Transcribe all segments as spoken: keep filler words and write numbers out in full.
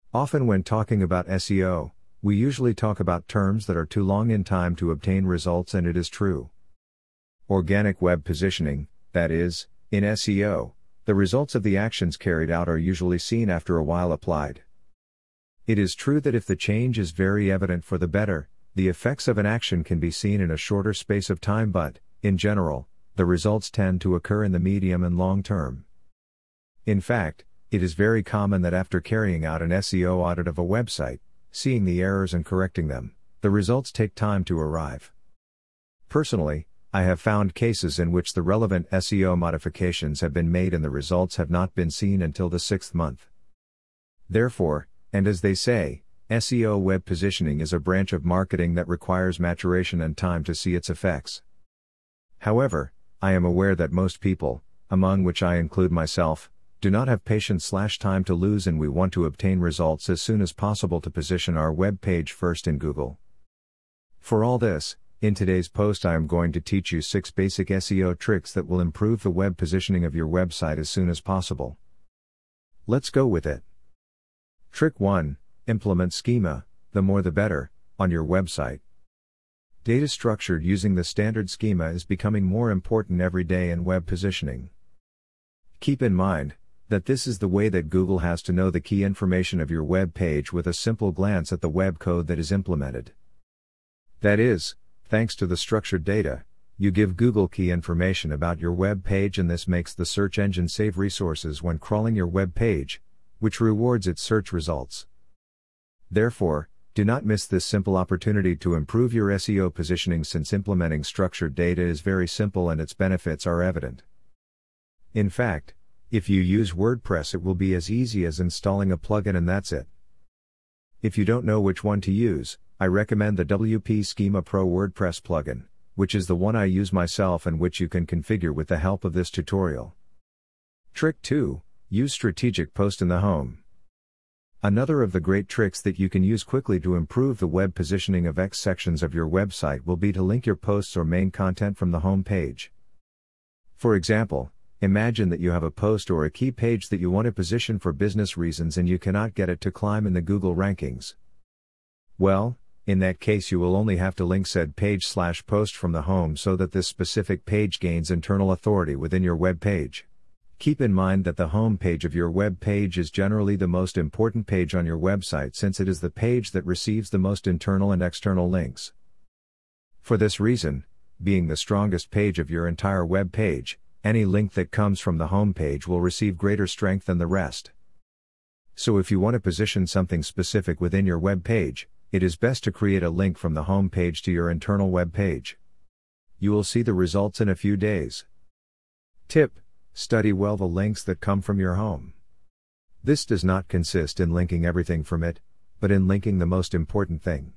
Often when talking about S E O, we usually talk about terms that are too long in time to obtain results, and it is true. Organic web positioning, that is, in S E O, the results of the actions carried out are usually seen after a while applied. It is true that if the change is very evident for the better, the effects of an action can be seen in a shorter space of time, but, in general, the results tend to occur in the medium and long term. In fact, it is very common that after carrying out an S E O audit of a website, seeing the errors and correcting them, the results take time to arrive. Personally, I have found cases in which the relevant S E O modifications have been made and the results have not been seen until the sixth month. Therefore, and as they say, S E O web positioning is a branch of marketing that requires maturation and time to see its effects. However, I am aware that most people, among which I include myself, do not have patience/time to lose, and we want to obtain results as soon as possible to position our web page first in Google. For all this, in today's post I am going to teach you six basic S E O tricks that will improve the web positioning of your website as soon as possible. Let's go with it. Trick one. Implement schema, the more the better, on your website. Data structured using the standard schema is becoming more important every day in web positioning. Keep in mind that this is the way that Google has to know the key information of your web page with a simple glance at the web code that is implemented. That is, thanks to the structured data, you give Google key information about your web page, and this makes the search engine save resources when crawling your web page, which rewards its search results. Therefore, do not miss this simple opportunity to improve your S E O positioning, since implementing structured data is very simple and its benefits are evident. In fact, if you use WordPress, it will be as easy as installing a plugin, and that's it. If you don't know which one to use, I recommend the W P Schema Pro WordPress plugin, which is the one I use myself and which you can configure with the help of this tutorial. Trick two. Use strategic post in the home. Another of the great tricks that you can use quickly to improve the web positioning of X sections of your website will be to link your posts or main content from the home page. For example, imagine that you have a post or a key page that you want to position for business reasons and you cannot get it to climb in the Google rankings. Well, in that case you will only have to link said page slash post from the home so that this specific page gains internal authority within your web page. Keep in mind that the home page of your web page is generally the most important page on your website, since it is the page that receives the most internal and external links. For this reason, being the strongest page of your entire web page, any link that comes from the home page will receive greater strength than the rest. So if you want to position something specific within your web page, it is best to create a link from the home page to your internal web page. You will see the results in a few days. Tip: study well the links that come from your home. This does not consist in linking everything from it, but in linking the most important thing.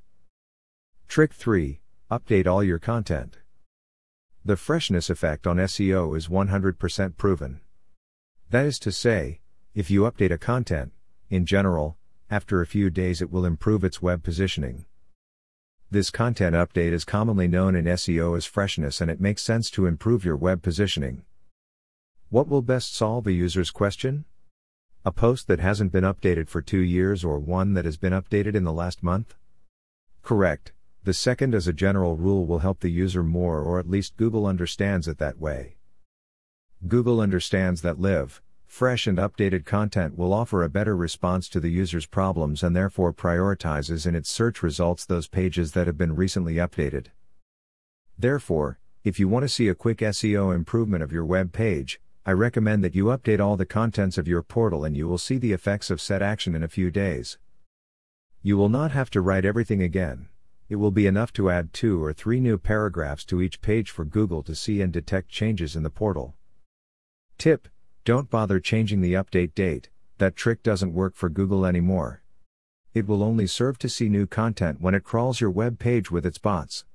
Trick three. Update all your content. The freshness effect on S E O is one hundred percent proven. That is to say, if you update a content, in general, after a few days it will improve its web positioning. This content update is commonly known in S E O as freshness, and it makes sense to improve your web positioning. What will best solve a user's question? A post that hasn't been updated for two years or one that has been updated in the last month? Correct. The second as a general rule will help the user more, or at least Google understands it that way. Google understands that live, fresh and updated content will offer a better response to the user's problems, and therefore prioritizes in its search results those pages that have been recently updated. Therefore, if you want to see a quick S E O improvement of your web page, I recommend that you update all the contents of your portal, and you will see the effects of said action in a few days. You will not have to write everything again. It will be enough to add two or three new paragraphs to each page for Google to see and detect changes in the portal. Tip: don't bother changing the update date. That trick doesn't work for Google anymore. It will only serve to see new content when it crawls your web page with its bots.